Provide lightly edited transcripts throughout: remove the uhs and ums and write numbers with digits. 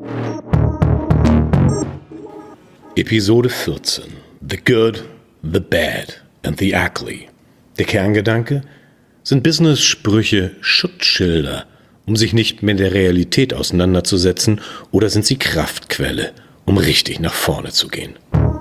Episode 14. The Good, the Bad and the Ugly. Der Kerngedanke? Sind Business-Sprüche Schutzschilder, um sich nicht mit der Realität auseinanderzusetzen, oder sind sie Kraftquelle, um richtig nach vorne zu gehen?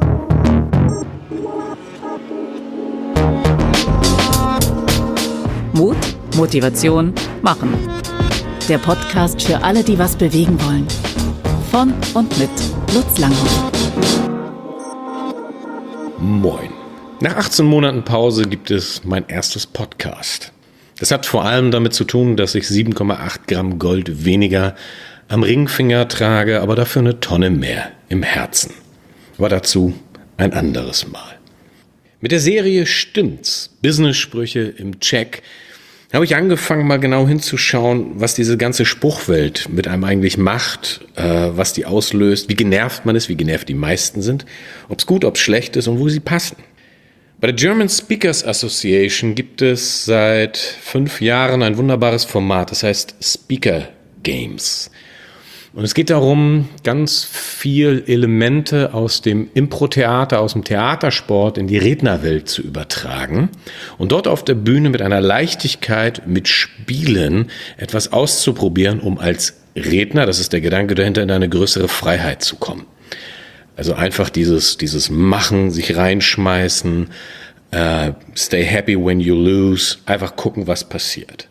Mut, Motivation, Machen. Der Podcast für alle, die was bewegen wollen. Von und mit Lutz Langhoff. Moin. Nach 18 Monaten Pause gibt es mein erstes Podcast. Das hat vor allem damit zu tun, dass ich 7,8 Gramm Gold weniger am Ringfinger trage, aber dafür eine Tonne mehr im Herzen. Aber dazu ein anderes Mal. Mit der Serie Stimmt's, Business-Sprüche im Check, habe ich angefangen, mal genau hinzuschauen, was diese ganze Spruchwelt mit einem eigentlich macht, was die auslöst, wie genervt man ist, wie genervt die meisten sind, ob es gut, ob es schlecht ist und wo sie passen. Bei der German Speakers Association gibt es seit 5 Jahren ein wunderbares Format, das heißt Speaker Games. Und es geht darum, ganz viel Elemente aus dem Impro-Theater, aus dem Theatersport in die Rednerwelt zu übertragen und dort auf der Bühne mit einer Leichtigkeit, mit Spielen etwas auszuprobieren, um als Redner, das ist der Gedanke dahinter, in eine größere Freiheit zu kommen. Also einfach dieses Machen, sich reinschmeißen, stay happy when you lose, einfach gucken, was passiert.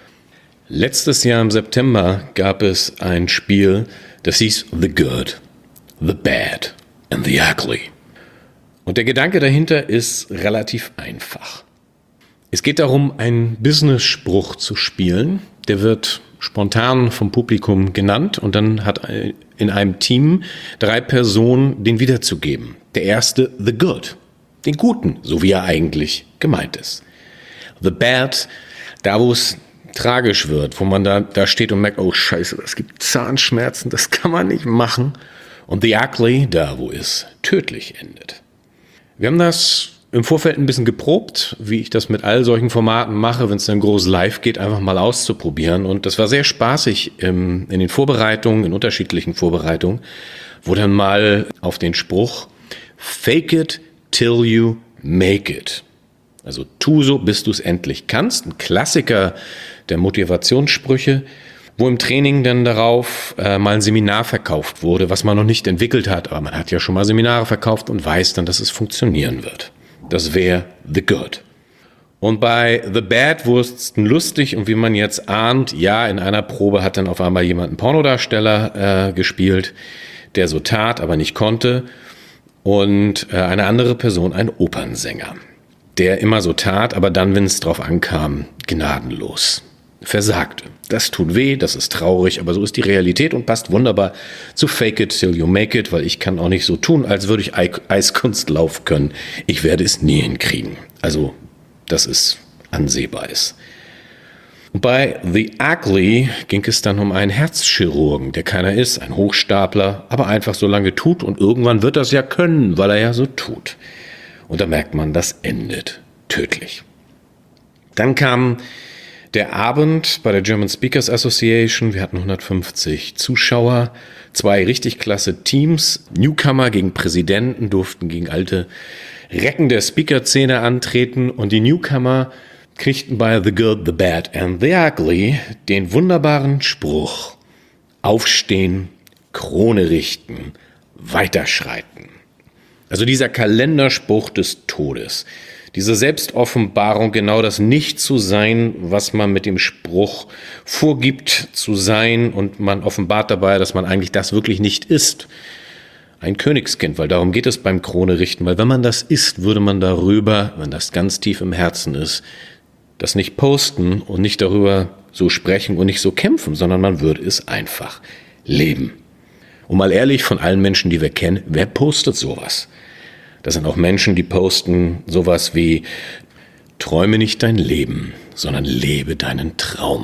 Letztes Jahr im September gab es ein Spiel, das hieß The Good, the Bad and the Ugly. Und der Gedanke dahinter ist relativ einfach. Es geht darum, einen Business-Spruch zu spielen. Der wird spontan vom Publikum genannt und dann hat in einem Team 3 Personen den wiederzugeben. Der erste, The Good, den Guten, so wie er eigentlich gemeint ist. The Bad, da wo es tragisch wird, wo man da steht und merkt, oh Scheiße, das gibt Zahnschmerzen, das kann man nicht machen. Und the Ugly, da wo es tödlich endet. Wir haben das im Vorfeld ein bisschen geprobt, wie ich das mit all solchen Formaten mache, wenn es dann groß live geht, einfach mal auszuprobieren. Und das war sehr spaßig in den Vorbereitungen, in unterschiedlichen Vorbereitungen, wo dann mal auf den Spruch Fake it till you make it. Also tu so, bis du es endlich kannst. Ein Klassiker der Motivationssprüche, wo im Training dann darauf mal ein Seminar verkauft wurde, was man noch nicht entwickelt hat. Aber man hat ja schon mal Seminare verkauft und weiß dann, dass es funktionieren wird. Das wäre The Good. Und bei The Bad wurde es lustig und wie man jetzt ahnt, ja, in einer Probe hat dann auf einmal jemand einen Pornodarsteller gespielt, der so tat, aber nicht konnte. Und eine andere Person ein Opernsänger, der immer so tat, aber dann, wenn es drauf ankam, gnadenlos versagte. Das tut weh, das ist traurig, aber so ist die Realität und passt wunderbar zu Fake it till you make it, weil ich kann auch nicht so tun, als würde ich Eiskunstlauf können. Ich werde es nie hinkriegen. Also, dass es ansehbar ist. Und bei The Ugly ging es dann um einen Herzchirurgen, der keiner ist, ein Hochstapler, aber einfach so lange tut und irgendwann wird das ja können, weil er ja so tut. Und da merkt man, das endet tödlich. Dann kam der Abend bei der German Speakers Association. Wir hatten 150 Zuschauer, 2 richtig klasse Teams. Newcomer gegen Präsidenten durften gegen alte Recken der Speaker-Szene antreten. Und die Newcomer kriegten bei The Good, the Bad and the Ugly den wunderbaren Spruch: Aufstehen, Krone richten, weiterschreiten. Also dieser Kalenderspruch des Todes, diese Selbstoffenbarung, genau das nicht zu sein, was man mit dem Spruch vorgibt zu sein, und man offenbart dabei, dass man eigentlich das wirklich nicht ist. Ein Königskind, weil darum geht es beim Krone richten, weil wenn man das ist, würde man darüber, wenn das ganz tief im Herzen ist, das nicht posten und nicht darüber so sprechen und nicht so kämpfen, sondern man würde es einfach leben. Und mal ehrlich, von allen Menschen, die wir kennen, wer postet sowas? Das sind auch Menschen, die posten sowas wie: Träume nicht dein Leben, sondern lebe deinen Traum.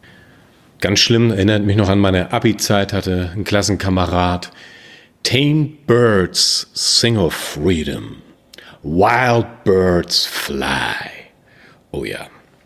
Ganz schlimm, erinnert mich noch an meine Abi-Zeit, hatte ein Klassenkamerad: Tame birds sing of freedom, wild birds fly. Oh ja.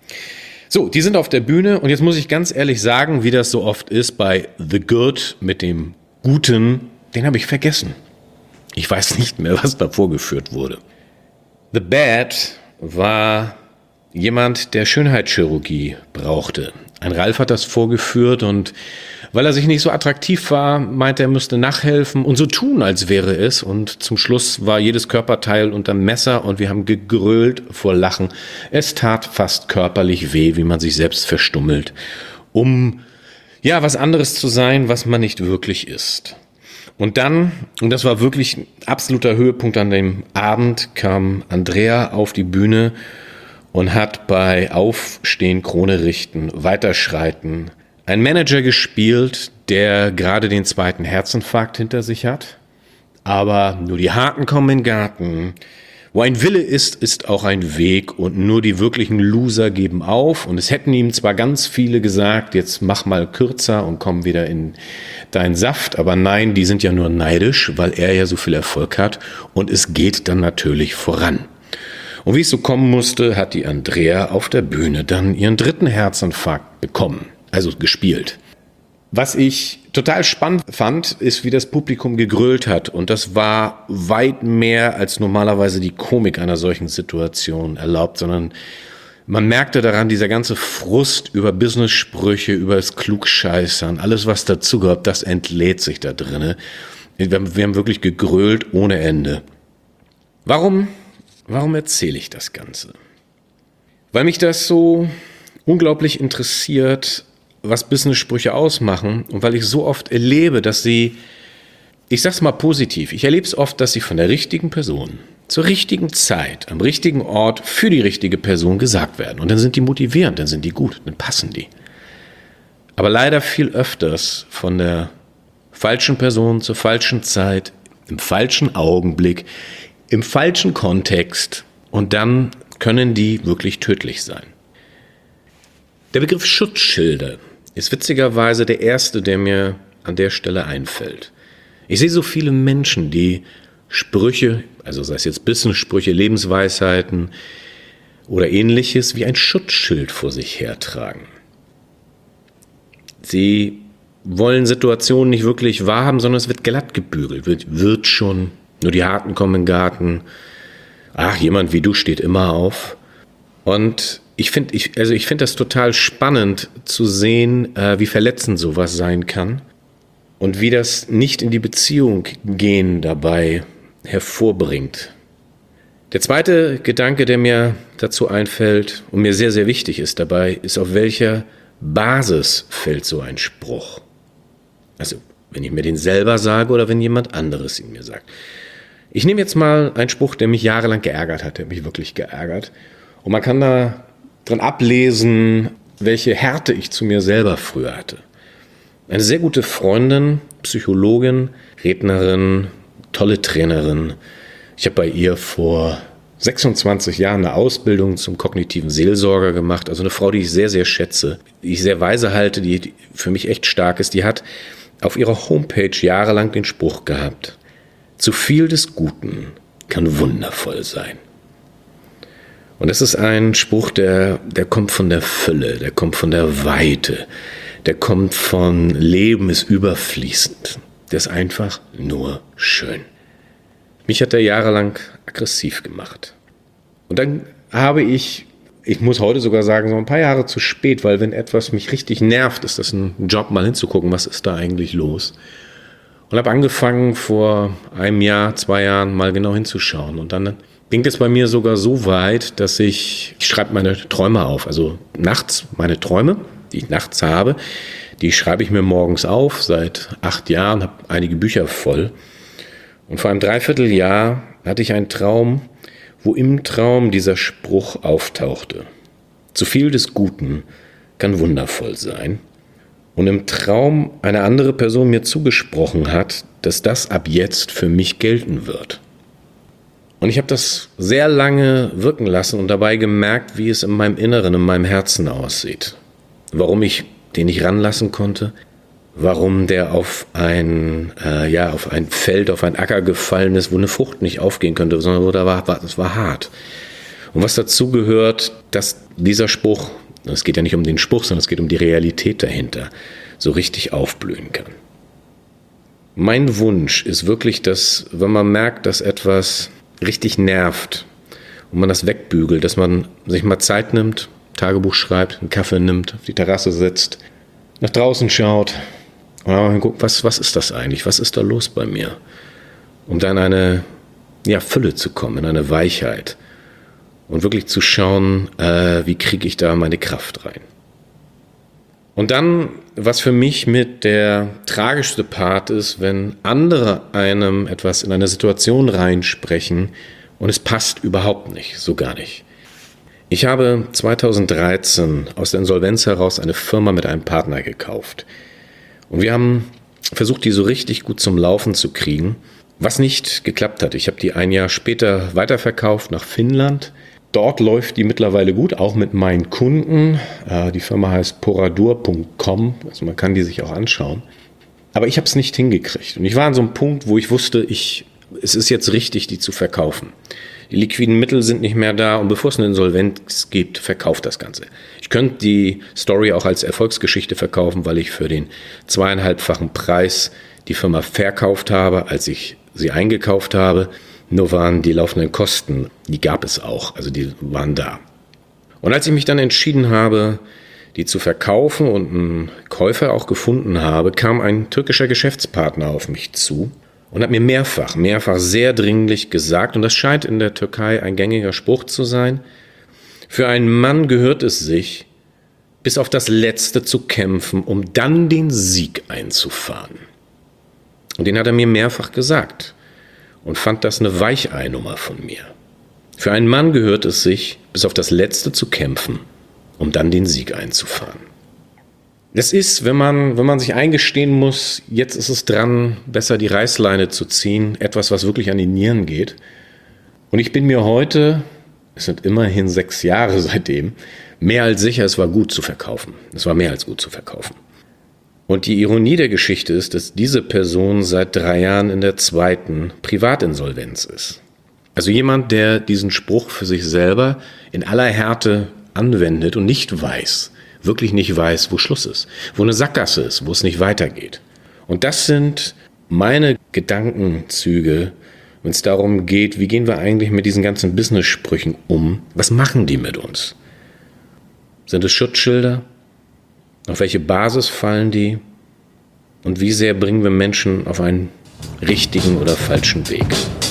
So, die sind auf der Bühne und jetzt muss ich ganz ehrlich sagen, wie das so oft ist bei The Good mit dem Guten, den habe ich vergessen. Ich weiß nicht mehr, was da vorgeführt wurde. The Bad war jemand, der Schönheitschirurgie brauchte. Ein Ralf hat das vorgeführt und weil er sich nicht so attraktiv war, meinte er müsste nachhelfen und so tun, als wäre es. Und zum Schluss war jedes Körperteil unterm Messer und wir haben gegrölt vor Lachen. Es tat fast körperlich weh, wie man sich selbst verstummelt, um ja was anderes zu sein, was man nicht wirklich ist. Und dann, und das war wirklich ein absoluter Höhepunkt an dem Abend, kam Andrea auf die Bühne und hat bei Aufstehen, Krone richten, Weiterschreiten einen Manager gespielt, der gerade den zweiten Herzinfarkt hinter sich hat. Aber nur die Harten kommen in den Garten. Wo ein Wille ist, ist auch ein Weg und nur die wirklichen Loser geben auf. Und es hätten ihm zwar ganz viele gesagt, jetzt mach mal kürzer und komm wieder in deinen Saft. Aber nein, die sind ja nur neidisch, weil er ja so viel Erfolg hat. Und es geht dann natürlich voran. Und wie es so kommen musste, hat die Andrea auf der Bühne dann ihren dritten Herzinfarkt bekommen. Also gespielt. Was ich total spannend fand, ist, wie das Publikum gegrölt hat. Und das war weit mehr, als normalerweise die Komik einer solchen Situation erlaubt, sondern man merkte daran, dieser ganze Frust über Business-Sprüche, über das Klugscheißern, alles, was dazugehört, das entlädt sich da drinne. Wir haben wirklich gegrölt ohne Ende. Warum erzähle ich das Ganze? Weil mich das so unglaublich interessiert, was Business-Sprüche ausmachen und weil ich so oft erlebe, dass sie, ich sag's mal positiv, ich erlebe es oft, dass sie von der richtigen Person zur richtigen Zeit, am richtigen Ort für die richtige Person gesagt werden. Und dann sind die motivierend, dann sind die gut, dann passen die. Aber leider viel öfters von der falschen Person zur falschen Zeit, im falschen Augenblick, im falschen Kontext und dann können die wirklich tödlich sein. Der Begriff Schutzschilde ist witzigerweise der erste, der mir an der Stelle einfällt. Ich sehe so viele Menschen, die Sprüche, also sei es jetzt Business-Sprüche, Lebensweisheiten oder ähnliches, wie ein Schutzschild vor sich hertragen. Sie wollen Situationen nicht wirklich wahrhaben, sondern es wird glatt gebügelt, wird schon, nur die Harten kommen in den Garten. Ach, jemand wie du steht immer auf. Und ich finde das total spannend zu sehen, wie verletzend sowas sein kann und wie das nicht in die Beziehung gehen dabei hervorbringt. Der zweite Gedanke, der mir dazu einfällt und mir sehr, sehr wichtig ist dabei, ist, auf welcher Basis fällt so ein Spruch? Also, wenn ich mir den selber sage oder wenn jemand anderes ihn mir sagt. Ich nehme jetzt mal einen Spruch, der mich jahrelang geärgert hat, der mich wirklich geärgert. Und man kann da dran ablesen, welche Härte ich zu mir selber früher hatte. Eine sehr gute Freundin, Psychologin, Rednerin, tolle Trainerin. Ich habe bei ihr vor 26 Jahren eine Ausbildung zum kognitiven Seelsorger gemacht. Also eine Frau, die ich sehr, sehr schätze, die ich sehr weise halte, die für mich echt stark ist. Die hat auf ihrer Homepage jahrelang den Spruch gehabt: Zu viel des Guten kann wundervoll sein. Und das ist ein Spruch, der kommt von der Fülle, der kommt von der Weite, der kommt von Leben ist überfließend. Der ist einfach nur schön. Mich hat er jahrelang aggressiv gemacht. Und dann habe ich muss heute sogar sagen, so ein paar Jahre zu spät, weil wenn etwas mich richtig nervt, ist das ein Job, mal hinzugucken, was ist da eigentlich los. Und habe angefangen, vor einem Jahr, 2 Jahren mal genau hinzuschauen. Und dann ging es bei mir sogar so weit, dass ich schreibe meine Träume auf. Also nachts meine Träume, die ich nachts habe, die schreibe ich mir morgens auf, seit 8 Jahren, habe einige Bücher voll. Und vor einem Dreivierteljahr hatte ich einen Traum, wo im Traum dieser Spruch auftauchte: Zu viel des Guten kann wundervoll sein. Und im Traum eine andere Person mir zugesprochen hat, dass das ab jetzt für mich gelten wird. Und ich habe das sehr lange wirken lassen und dabei gemerkt, wie es in meinem Inneren, in meinem Herzen aussieht. Warum ich den nicht ranlassen konnte, warum der auf ein Feld, auf ein Acker gefallen ist, wo eine Frucht nicht aufgehen könnte, sondern wo es war hart. Und was dazu gehört, dass dieser Spruch, es geht ja nicht um den Spruch, sondern es geht um die Realität dahinter, so richtig aufblühen kann. Mein Wunsch ist wirklich, dass, wenn man merkt, dass etwas richtig nervt und man das wegbügelt, dass man sich mal Zeit nimmt, Tagebuch schreibt, einen Kaffee nimmt, auf die Terrasse sitzt, nach draußen schaut und dann guckt, was ist das eigentlich? Was ist da los bei mir? Um dann in eine Fülle zu kommen, in eine Weichheit und wirklich zu schauen, wie kriege ich da meine Kraft rein. Und dann, was für mich mit der tragischste Part ist, wenn andere einem etwas in eine Situation reinsprechen und es passt überhaupt nicht, so gar nicht. Ich habe 2013 aus der Insolvenz heraus eine Firma mit einem Partner gekauft. Und wir haben versucht, die so richtig gut zum Laufen zu kriegen, was nicht geklappt hat. Ich habe die ein Jahr später weiterverkauft nach Finnland. Dort läuft die mittlerweile gut, auch mit meinen Kunden. Die Firma heißt poradur.com, also man kann die sich auch anschauen. Aber ich habe es nicht hingekriegt. Und ich war an so einem Punkt, wo ich wusste, es ist jetzt richtig, die zu verkaufen. Die liquiden Mittel sind nicht mehr da und bevor es eine Insolvenz gibt, verkauft das Ganze. Ich könnte die Story auch als Erfolgsgeschichte verkaufen, weil ich für den 2,5-fachen Preis die Firma verkauft habe, als ich sie eingekauft habe. Nur waren die laufenden Kosten, die gab es auch, also die waren da. Und als ich mich dann entschieden habe, die zu verkaufen und einen Käufer auch gefunden habe, kam ein türkischer Geschäftspartner auf mich zu und hat mir mehrfach sehr dringlich gesagt, und das scheint in der Türkei ein gängiger Spruch zu sein, für einen Mann gehört es sich, bis auf das Letzte zu kämpfen, um dann den Sieg einzufahren. Und den hat er mir mehrfach gesagt. Und fand das eine Weichei-Nummer von mir. Für einen Mann gehört es sich, bis auf das Letzte zu kämpfen, um dann den Sieg einzufahren. Das ist, wenn man sich eingestehen muss, jetzt ist es dran, besser die Reißleine zu ziehen, etwas, was wirklich an die Nieren geht. Und ich bin mir heute, es sind immerhin 6 Jahre seitdem, mehr als sicher, es war gut zu verkaufen. Es war mehr als gut zu verkaufen. Und die Ironie der Geschichte ist, dass diese Person seit 3 Jahren in der 2. Privatinsolvenz ist. Also jemand, der diesen Spruch für sich selber in aller Härte anwendet und nicht weiß, wirklich nicht weiß, wo Schluss ist, wo eine Sackgasse ist, wo es nicht weitergeht. Und das sind meine Gedankenzüge, wenn es darum geht, wie gehen wir eigentlich mit diesen ganzen Business-Sprüchen um? Was machen die mit uns? Sind es Schutzschilder? Auf welche Basis fallen die? Und wie sehr bringen wir Menschen auf einen richtigen oder falschen Weg?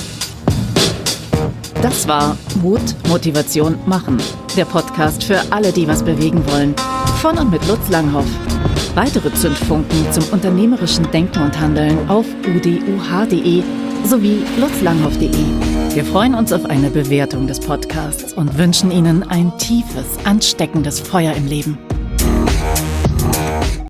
Das war Mut, Motivation, Machen. Der Podcast für alle, die was bewegen wollen. Von und mit Lutz Langhoff. Weitere Zündfunken zum unternehmerischen Denken und Handeln auf uduh.de sowie lutzlanghoff.de. Wir freuen uns auf eine Bewertung des Podcasts und wünschen Ihnen ein tiefes, ansteckendes Feuer im Leben.